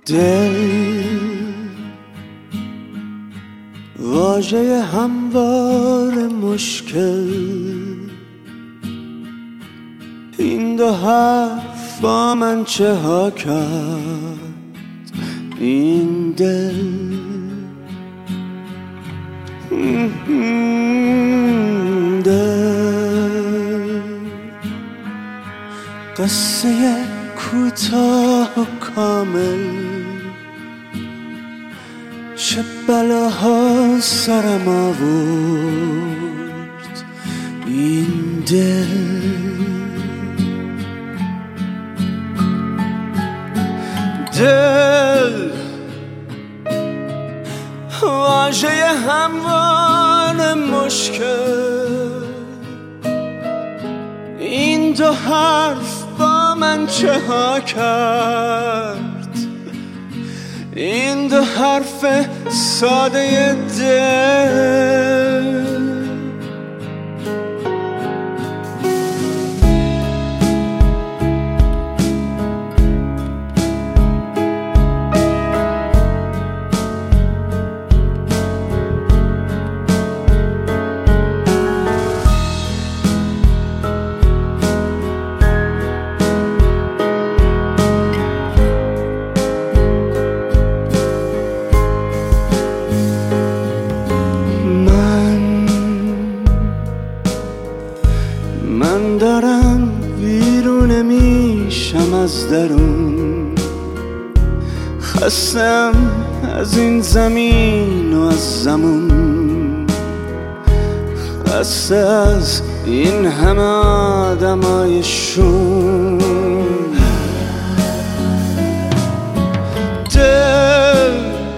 دل واژه هموار مشکل، این دو حرف با من چه ها کرد این دل. دل قصه کوتاه و کامل، چه بلاها سرم آورد این دل. دل واژه هموار مشکل، این دو حرف با من چه ها کرد این دو حرف ساده دل. من دارم بیرون میشم از درون، خستم از این زمین و از زمون، خسته از این همه آدمای شوم. دل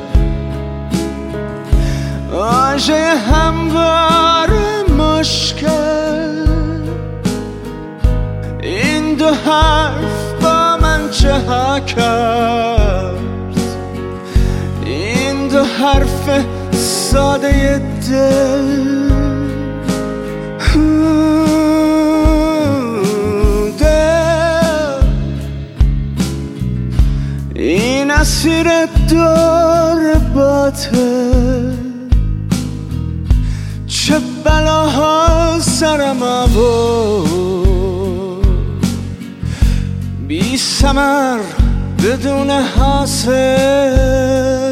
واژه هموار مشکل، این دو حرف با من چه ها کرد این دو حرف ساده دل. دل این اسیر دور باطل، چه بلاها سرم آورد بی ثمر بدون حاصل.